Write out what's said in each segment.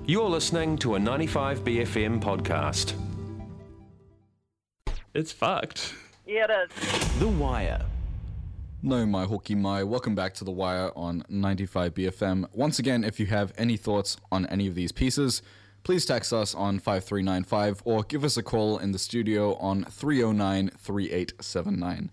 You're listening to a 95BFM podcast. It's fucked. Yeah, it is. The Wire. No, my hoki mai. Welcome back to The Wire on 95BFM. Once again, if you have any thoughts on any of these pieces, please text us on 5395 or give us a call in the studio on 309-3879.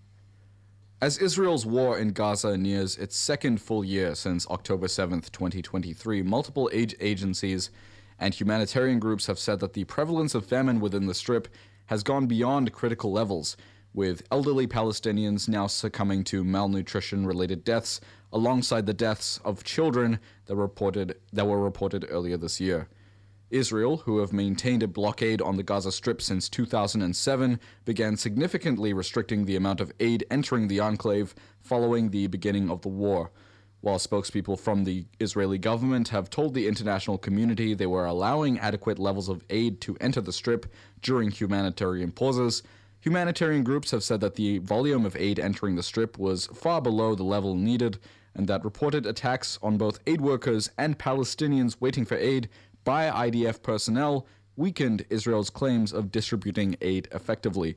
As Israel's war in Gaza nears its second full year since October 7th, 2023, multiple aid agencies and humanitarian groups have said that the prevalence of famine within the Strip has gone beyond critical levels, with elderly Palestinians now succumbing to malnutrition-related deaths alongside the deaths of children that were reported earlier this year. Israel, who have maintained a blockade on the Gaza Strip since 2007, began significantly restricting the amount of aid entering the enclave following the beginning of the war. While spokespeople from the Israeli government have told the international community they were allowing adequate levels of aid to enter the Strip during humanitarian pauses, humanitarian groups have said that the volume of aid entering the Strip was far below the level needed, and that reported attacks on both aid workers and Palestinians waiting for aid by IDF personnel weakened Israel's claims of distributing aid effectively.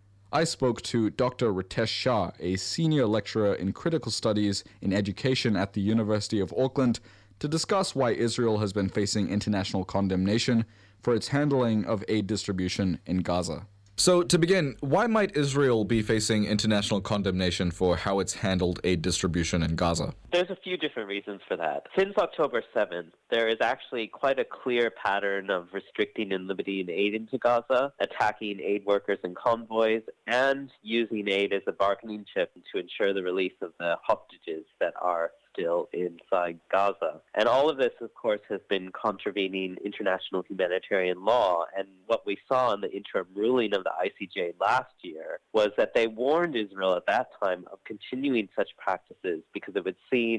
I spoke to Dr. Ritesh Shah, a senior lecturer in critical studies in education at the University of Auckland, to discuss why Israel has been facing international condemnation for its handling of aid distribution in Gaza. So, to begin, why might Israel be facing international condemnation for how it's handled aid distribution in Gaza? There's a few different reasons for that. Since October 7th, there is actually quite a clear pattern of restricting and limiting aid into Gaza, attacking aid workers and convoys, and using aid as a bargaining chip to ensure the release of the hostages that are still inside Gaza. And all of this, of course, has been contravening international humanitarian law. And what we saw in the interim ruling of the ICJ last year was that they warned Israel at that time of continuing such practices because it would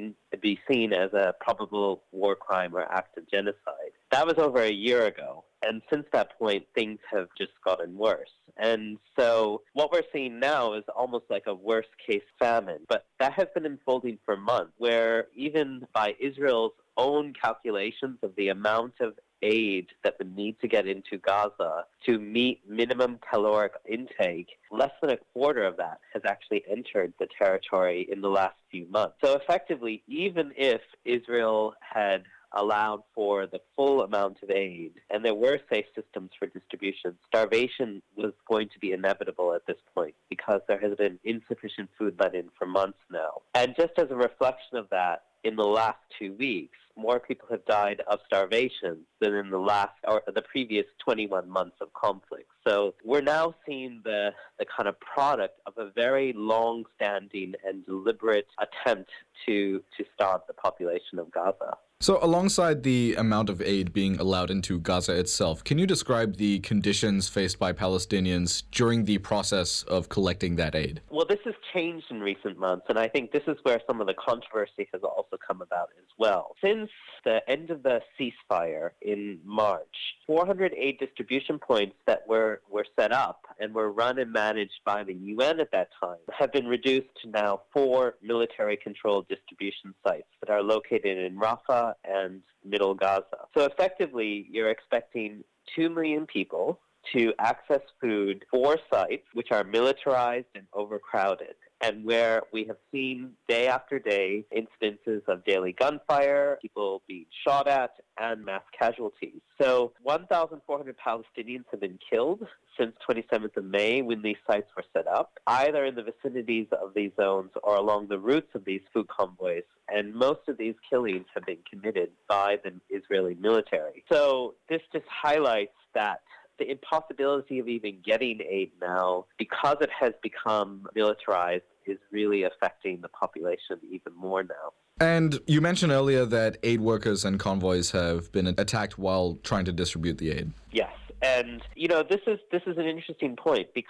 be seen as a probable war crime or act of genocide. That was over a year ago. And since that point, things have just gotten worse. And so what we're seeing now is almost like a worst-case famine. But that has been unfolding for months, where even by Israel's own calculations of the amount of aid that would need to get into Gaza to meet minimum caloric intake, less than a quarter of that has actually entered the territory in the last few months. So effectively, even if Israel had allowed for the full amount of aid, and there were safe systems for distribution, starvation was going to be inevitable at this point because there has been insufficient food let in for months now. And just as a reflection of that, in the last 2 weeks, more people have died of starvation than in the previous 21 months of conflict. So we're now seeing the kind of product of a very long-standing and deliberate attempt to starve the population of Gaza. So alongside the amount of aid being allowed into Gaza itself, can you describe the conditions faced by Palestinians during the process of collecting that aid? Well, this has changed in recent months, and I think this is where some of the controversy has also come about as well. Since the end of the ceasefire in March, 400 aid distribution points that were set up and were run and managed by the UN at that time have been reduced to now 4 military-controlled distribution sites that are located in Rafah and Middle Gaza. So effectively, you're expecting 2 million people to access food 4 sites which are militarized and overcrowded, and where we have seen day after day instances of daily gunfire, people being shot at, and mass casualties. So 1,400 Palestinians have been killed since 27th of May when these sites were set up, either in the vicinities of these zones or along the routes of these food convoys. And most of these killings have been committed by the Israeli military. So this just highlights that the impossibility of even getting aid now, because it has become militarized, is really affecting the population even more now. And you mentioned earlier that aid workers and convoys have been attacked while trying to distribute the aid. Yes. And, this is an interesting point because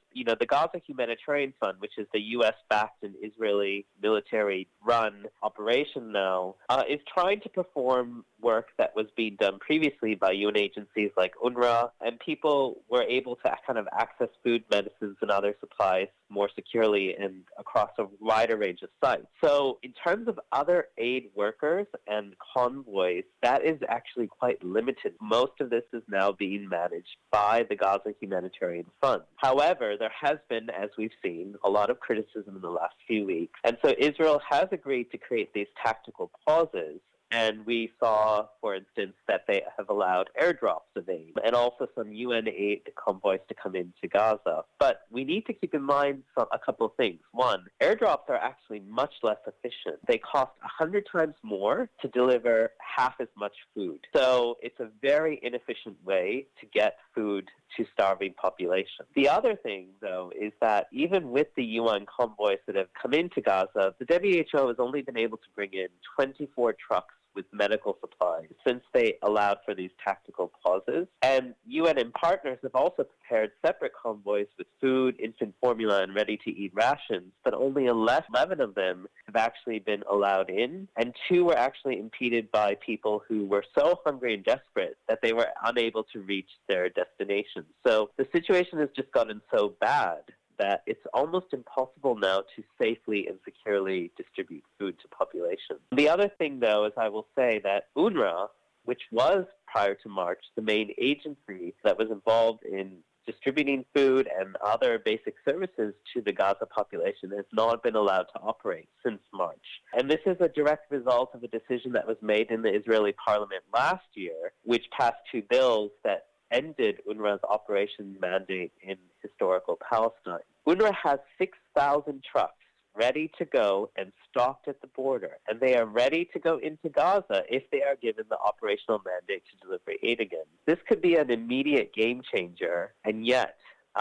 the Gaza Humanitarian Fund, which is the U.S.-backed and Israeli military-run operation now, is trying to perform work that was being done previously by UN agencies like UNRWA, and people were able to kind of access food, medicines, and other supplies more securely and across a wider range of sites. So in terms of other aid workers and convoys, that is actually quite limited. Most of this is now being managed by the Gaza Humanitarian Fund. However, there has been, as we've seen, a lot of criticism in the last few weeks. And so Israel has agreed to create these tactical pauses. And we saw, for instance, that they have allowed airdrops of aid and also some UN aid convoys to come into Gaza. But we need to keep in mind a couple of things. One, airdrops are actually much less efficient. They cost 100 times more to deliver half as much food. So it's a very inefficient way to get food to starving population. The other thing, though, is that even with the UN convoys that have come into Gaza, the WHO has only been able to bring in 24 trucks with medical supplies since they allowed for these tactical pauses. And UN and partners have also prepared separate convoys with food, infant formula, and ready-to-eat rations, but only 11 of them have actually been allowed in, and 2 were actually impeded by people who were so hungry and desperate that they were unable to reach their destination. So the situation has just gotten so bad that it's almost impossible now to safely and securely distribute food to population. The other thing, though, is I will say that UNRWA, which was prior to March the main agency that was involved in distributing food and other basic services to the Gaza population, has not been allowed to operate since March. And this is a direct result of a decision that was made in the Israeli parliament last year, which passed 2 bills that ended UNRWA's operation mandate in historical Palestine. UNRWA has 6,000 trucks ready to go and stocked at the border, and they are ready to go into Gaza if they are given the operational mandate to deliver aid again. This could be an immediate game changer, and yet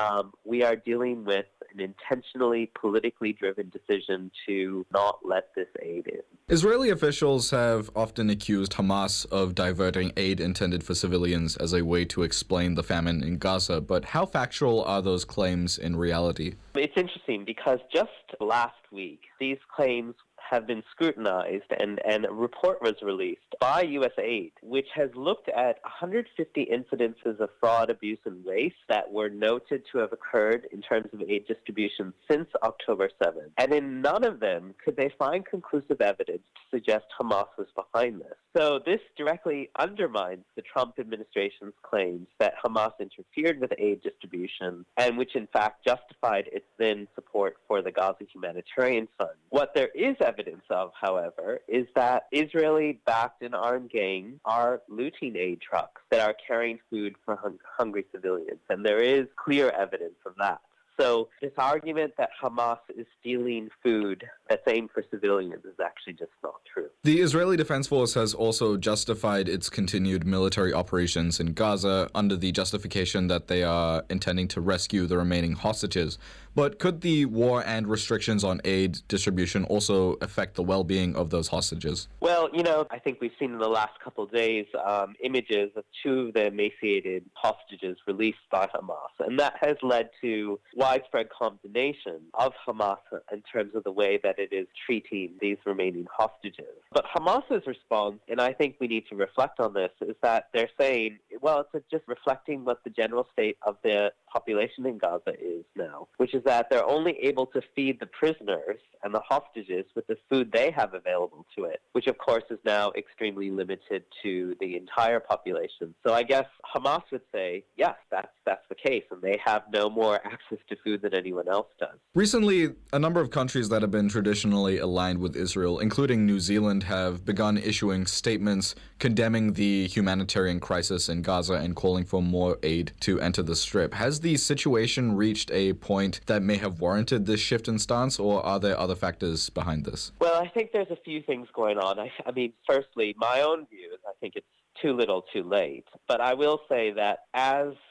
we are dealing with an intentionally politically driven decision to not let this aid in. Israeli officials have often accused Hamas of diverting aid intended for civilians as a way to explain the famine in Gaza, but how factual are those claims in reality? It's interesting because just last week, these claims have been scrutinized, and a report was released by USAID, which has looked at 150 incidences of fraud, abuse, and waste that were noted to have occurred in terms of aid distribution since October 7th. And in none of them could they find conclusive evidence to suggest Hamas was behind this. So this directly undermines the Trump administration's claims that Hamas interfered with aid distribution, and which in fact justified its then support for the Gaza Humanitarian Fund. What there is evidence of, however, is that Israeli-backed and armed gangs are looting aid trucks that are carrying food for hungry civilians, and there is clear evidence of that. So this argument that Hamas is stealing food that's aimed for civilians is actually just not true. The Israeli Defense Force has also justified its continued military operations in Gaza under the justification that they are intending to rescue the remaining hostages. But could the war and restrictions on aid distribution also affect the well-being of those hostages? Well, I think we've seen in the last couple of days images of 2 of the emaciated hostages released by Hamas, and that has led to widespread condemnation of Hamas in terms of the way that it is treating these remaining hostages. But Hamas's response, and I think we need to reflect on this, is that they're saying, well, it's just reflecting what the general state of the population in Gaza is now, which is that they're only able to feed the prisoners and the hostages with the food they have available to it, which of course is now extremely limited to the entire population. So I guess Hamas would say, yes, that's the case, and they have no more access to food than anyone else does. Recently, a number of countries that have been traditionally aligned with Israel, including New Zealand, have begun issuing statements condemning the humanitarian crisis in Gaza and calling for more aid to enter the Strip. Has the situation reached a point that may have warranted this shift in stance, or are there other factors behind this? Well, I think there's a few things going on. I mean, firstly, my own view is I think it's too little too late. But I will say that as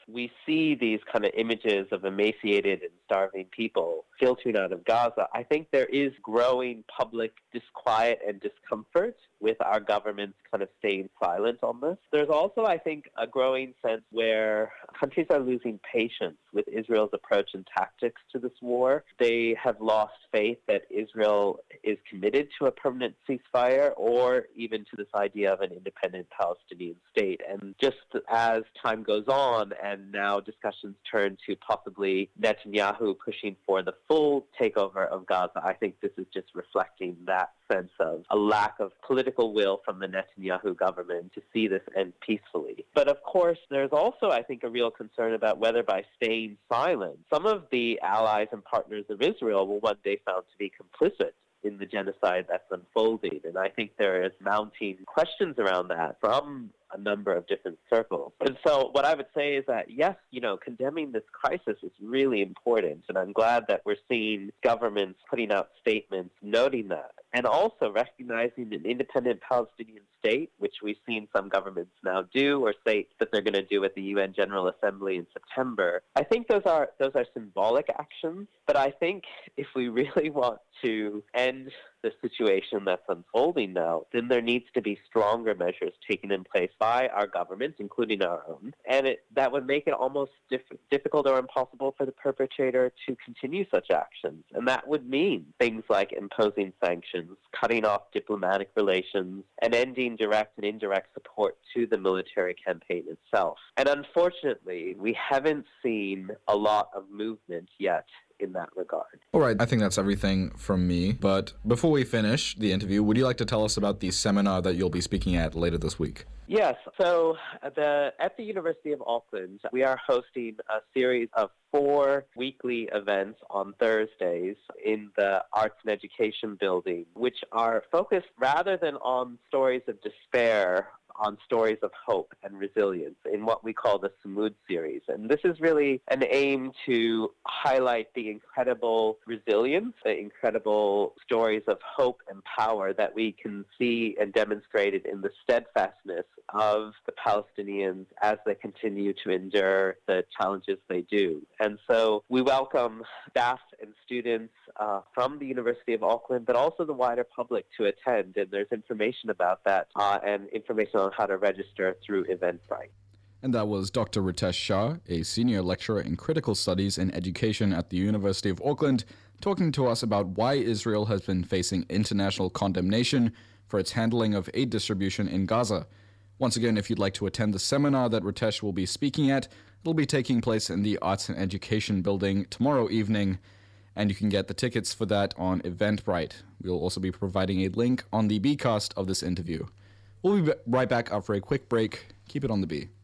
we see these kind of images of emaciated and starving people filtering out of Gaza, I think there is growing public disquiet and discomfort with our government's kind of staying silent on this. There's also, I think, a growing sense where countries are losing patience with Israel's approach and tactics to this war. They have lost faith that Israel is committed to a permanent ceasefire or even to this idea of an independent Palestinian state. And just as time goes on and now discussions turn to possibly Netanyahu pushing for the full takeover of Gaza, I think this is just reflecting that sense of a lack of political will from the Netanyahu government to see this end peacefully. But of course, there's also, I think, a real concern about whether by staying silent, some of the allies and partners of Israel will one day found to be complicit in the genocide that's unfolding. And I think there is mounting questions around that from a number of different circles. And so what I would say is that, yes, condemning this crisis is really important. And I'm glad that we're seeing governments putting out statements noting that. And also recognizing an independent Palestinian state, which we've seen some governments now do or say that they're going to do at the UN General Assembly in September. I think those are symbolic actions. But I think if we really want to end the situation that's unfolding now, then there needs to be stronger measures taken in place by our governments, including our own. And that would make it almost difficult or impossible for the perpetrator to continue such actions. And that would mean things like imposing sanctions, cutting off diplomatic relations, and ending direct and indirect support to the military campaign itself. And unfortunately, we haven't seen a lot of movement yet in that regard. All right, I think that's everything from me. But before we finish the interview, would you like to tell us about the seminar that you'll be speaking at later this week? Yes. So at the University of Auckland, we are hosting a series of 4 weekly events on Thursdays in the Arts and Education building, which are focused rather than on stories of despair, on stories of hope and resilience in what we call the Samud series. And this is really an aim to highlight the incredible resilience, the incredible stories of hope and power that we can see and demonstrated in the steadfastness of the Palestinians as they continue to endure the challenges they do. And so we welcome staff and students from the University of Auckland, but also the wider public to attend. And there's information about that and information on how to register through Eventbrite. And that was Dr. Ritesh Shah, a senior lecturer in critical studies and education at the University of Auckland, talking to us about why Israel has been facing international condemnation for its handling of aid distribution in Gaza. Once again, if you'd like to attend the seminar that Ritesh will be speaking at, it'll be taking place in the Arts and Education building tomorrow evening, and you can get the tickets for that on Eventbrite. We'll also be providing a link on the Bcast of this interview. We'll be right back after a quick break. Keep it on the B.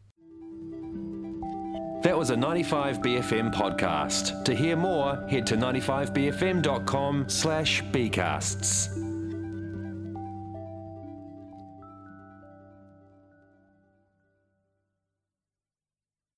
That was a 95BFM podcast. To hear more, head to 95bfm.com/bcasts.